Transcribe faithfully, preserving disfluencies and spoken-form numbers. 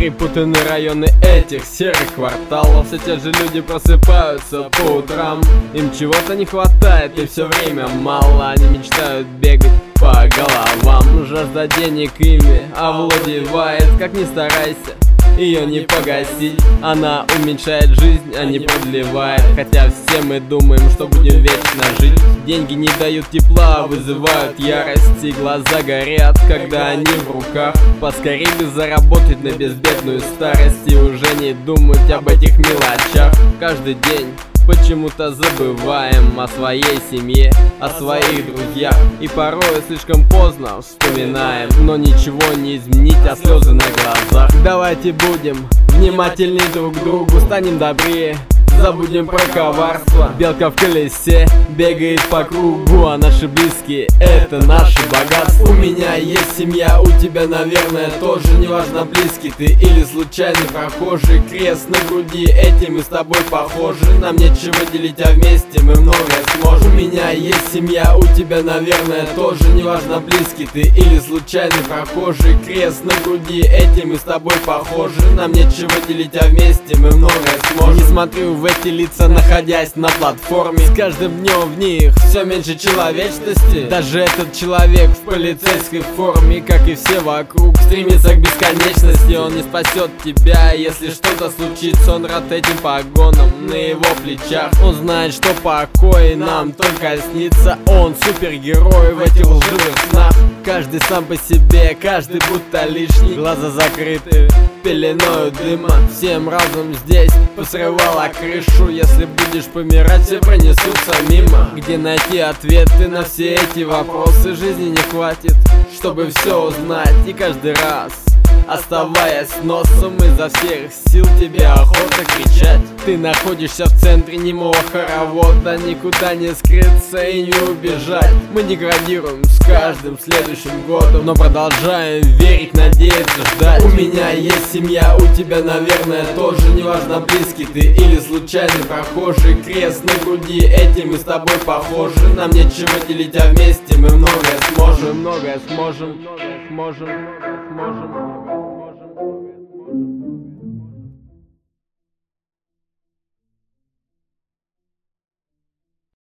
Перепутаны районы этих серых кварталов. Все те же люди просыпаются по утрам. Им чего-то не хватает и все время мало. Они мечтают бегать по головам. Жажда денег ими овладевает. Как ни старайся, ее не погасить. Она уменьшает жизнь, а не продлевает. Хотя все мы думаем, что будем вечно жить. Деньги не дают тепла, вызывают ярость. И глаза горят, когда они в руках. Поскорее бы заработать на безбедную старость и уже не думать об этих мелочах. Каждый день почему-то забываем о своей семье, о своих друзьях. И порой слишком поздно вспоминаем, но ничего не изменить, а слезы на глазах. Давайте будем внимательней друг к другу, станем добрее, забудем про коварство. Белка в колесе бегает по кругу, а наши близкие — это наши богатства. У меня есть семья, у тебя, наверное, тоже. Неважно, близкий ты или случайный прохожий. Крест на груди, этим мы с тобой похожи. Нам нечего делить, а вместе мы многое сможем. У меня есть семья, у тебя, наверное, тоже. Неважно, близкий ты или случайный прохожий. Крест на груди, этим мы с тобой похожи. Нам нечего делить, а вместе мы многое сможем. Не смотрю в эти лица, находясь на платформе. С каждым днем в них все меньше человечности. Даже этот человек в полицейской форме, как и все вокруг, стремится к бесконечности. Он не спасет тебя, если что-то случится. Он рад этим погонам на его плечах. Он знает, что покой нам только снится. Он супергерой в этих лживых снах. Каждый сам по себе, каждый будто лишний. Глаза закрыты пеленою дыма. Всем разум здесь посрывала крышу. Если будешь помирать, все пронесутся мимо. Где найти ответы на все эти вопросы? Жизни не хватит, чтобы все узнать. И каждый раз, оставаясь носом, изо всех сил тебе охота кричать. Ты находишься в центре немого хоровода, никуда не скрыться и не убежать. Мы деградируем с каждым следующим годом, но продолжаем верить, надеяться, ждать. У меня есть семья, у тебя, наверное, тоже. Неважно, близкий ты или случайный прохожий. Крест на груди, этим мы с тобой похожи. Нам нечего делить, а вместе мы многое сможем. Многое сможем, сможем, сможем.